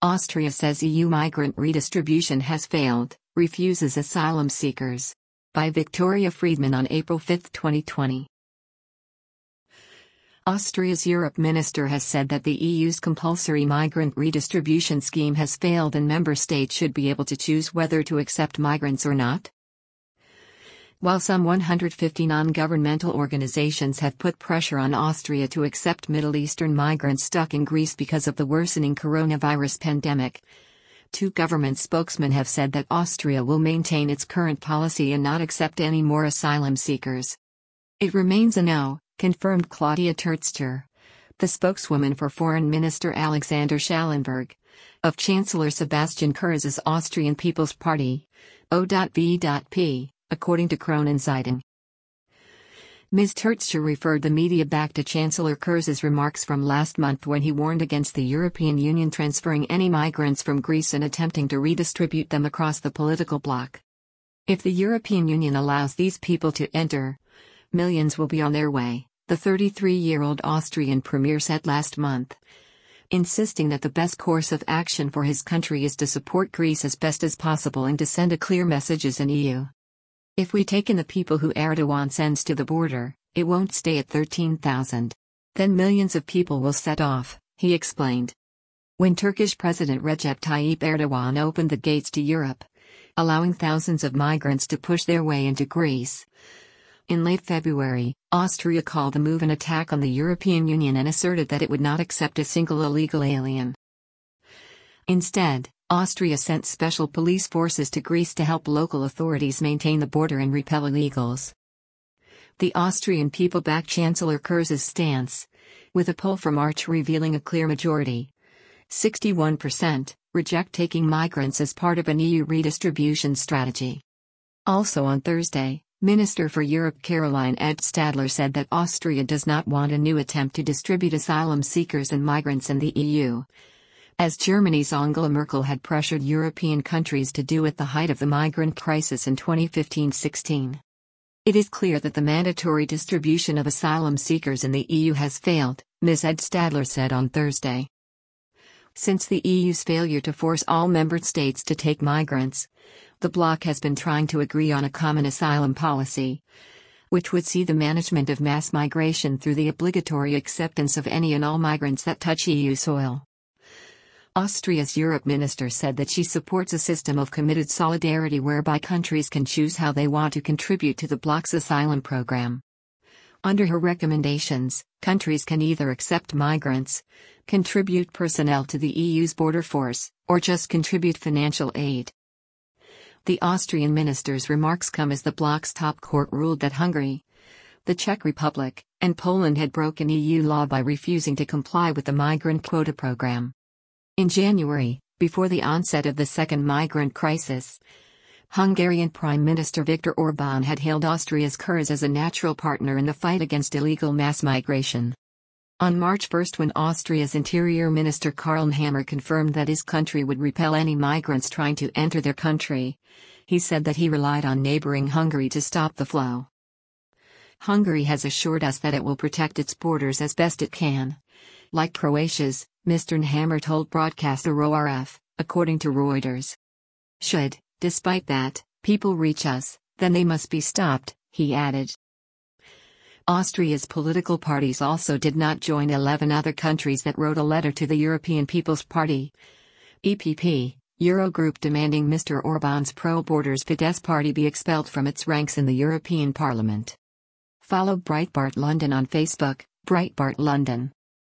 Austria says EU migrant redistribution has failed, refuses asylum seekers. By Victoria Friedman on April 5, 2020. Austria's Europe minister has said that the EU's compulsory migrant redistribution scheme has failed and member states should be able to choose whether to accept migrants or not. While some 150 non-governmental organizations have put pressure on Austria to accept Middle Eastern migrants stuck in Greece because of the worsening coronavirus pandemic, two government spokesmen have said that Austria will maintain its current policy and not accept any more asylum seekers. It remains a no, confirmed Claudia Terzter, the spokeswoman for Foreign Minister Alexander Schallenberg, of Chancellor Sebastian Kurz's Austrian People's Party, O.V.P. according to Kronenzeitung. Ms. Terzter referred the media back to Chancellor Kurz's remarks from last month when he warned against the European Union transferring any migrants from Greece and attempting to redistribute them across the political bloc. If the European Union allows these people to enter, millions will be on their way, the 33-year-old Austrian premier said last month, insisting that the best course of action for his country is to support Greece as best as possible and to send a clear message as an EU. If we take in the people who Erdogan sends to the border, it won't stay at 13,000. Then millions of people will set off, he explained. When Turkish President Recep Tayyip Erdogan opened the gates to Europe, allowing thousands of migrants to push their way into Greece, in late February, Austria called the move an attack on the European Union and asserted that it would not accept a single illegal alien. Instead, Austria sent special police forces to Greece to help local authorities maintain the border and repel illegals. The Austrian people backed Chancellor Kurz's stance, with a poll from March revealing a clear majority. 61% reject taking migrants as part of an EU redistribution strategy. Also on Thursday, Minister for Europe Caroline Edstadler said that Austria does not want a new attempt to distribute asylum seekers and migrants in the EU, as Germany's Angela Merkel had pressured European countries to do at the height of the migrant crisis in 2015-16. It is clear that the mandatory distribution of asylum seekers in the EU has failed, Ms. Edstadler said on Thursday. Since the EU's failure to force all member states to take migrants, the bloc has been trying to agree on a common asylum policy, which would see the management of mass migration through the obligatory acceptance of any and all migrants that touch EU soil. Austria's Europe minister said that she supports a system of committed solidarity whereby countries can choose how they want to contribute to the bloc's asylum program. Under her recommendations, countries can either accept migrants, contribute personnel to the EU's border force, or just contribute financial aid. The Austrian minister's remarks come as the bloc's top court ruled that Hungary, the Czech Republic, and Poland had broken EU law by refusing to comply with the migrant quota program. In January, before the onset of the second migrant crisis, Hungarian Prime Minister Viktor Orbán had hailed Austria's Kurz as a natural partner in the fight against illegal mass migration. On March 1, when Austria's Interior Minister Karl Nehammer confirmed that his country would repel any migrants trying to enter their country, he said that he relied on neighboring Hungary to stop the flow. Hungary has assured us that it will protect its borders as best it can. Like Croatia's, Mr. Nehammer told broadcaster ORF, according to Reuters. Should, despite that, people reach us, then they must be stopped, he added. Austria's political parties also did not join 11 other countries that wrote a letter to the European People's Party, EPP, Eurogroup demanding Mr. Orbán's pro-borders Fidesz party be expelled from its ranks in the European Parliament. Follow Breitbart London on Facebook, Breitbart London.